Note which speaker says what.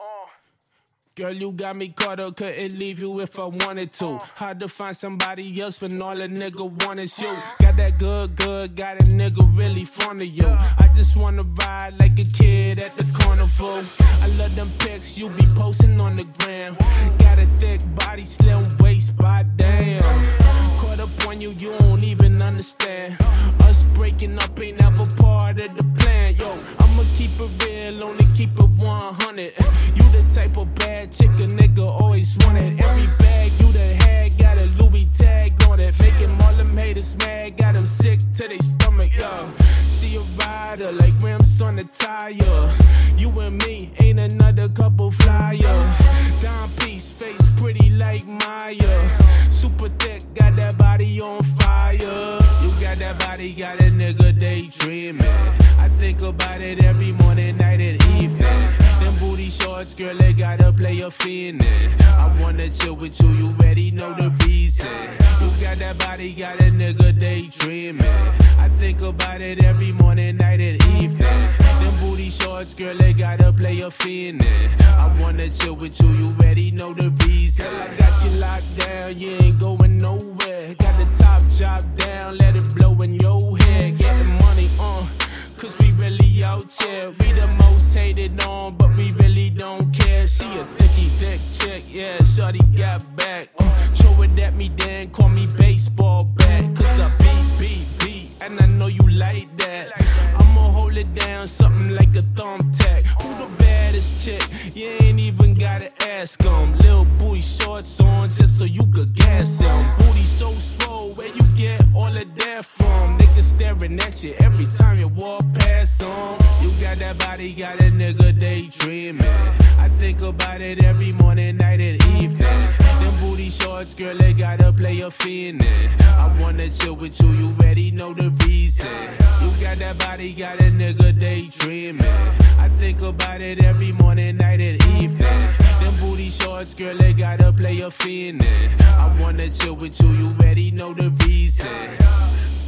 Speaker 1: Girl, you got me caught up, couldn't leave you if I wanted to. Hard to find somebody else when all a nigga want is you. Got that good, got a nigga really fond of you. I just wanna ride like a kid at the carnival. I love them pics you be posting on the gram. Got a thick body, slim waist, by damn. Caught up on you, you don't even understand. Us breaking up ain't never part of the plan. Yo, I'ma keep it real, only keep it 100. You the type of bad chick a nigga always wanted. Every bag you done had got a Louis tag on it. Making all them haters mad, got them sick to their stomach, yo. She a rider like rims on the tire. You and me ain't another couple flyer. Dime piece, face pretty like Maya. Super thick, got that body on fire. You got that body, got a nigga daydreaming. I think about it every morning, night and evening. Them booty shorts, girl, they gotta play a fiend. I wanna chill with you, you already know the reason. You got that body, got a nigga daydreaming. I think about it every morning, night and evening. Them booty shorts, girl, they gotta play a fiend. I wanna chill with you, you already know the reason. Girl, I got you locked down, you ain't going nowhere. Got the top drop down, let it blow in your head. Get the money on, cause we really out here. We the most hated on, but we really don't care. She a thick chick, yeah, shorty got back. Throw it at me then, call me baseball bat. Cause I beat, and I know you like that. I'ma hold it down, something like a thumbtack. Who the baddest chick? You ain't even gotta ask them. Lil' booty shorts on just so you could gas them. Booty so swole, where you get all of that from? Niggas staring at you every time you walk past them. You got that body, got a nigga daydreaming. I think about it every morning, night and evening. Them booty shorts, girl, they gotta play a fiend. I wanna chill with you, you already know the reason. You got that body, got a nigga daydreaming. I think about it every morning, night and evening. Them booty shorts, girl, they gotta play a fiend. I wanna chill with you, you already know the reason.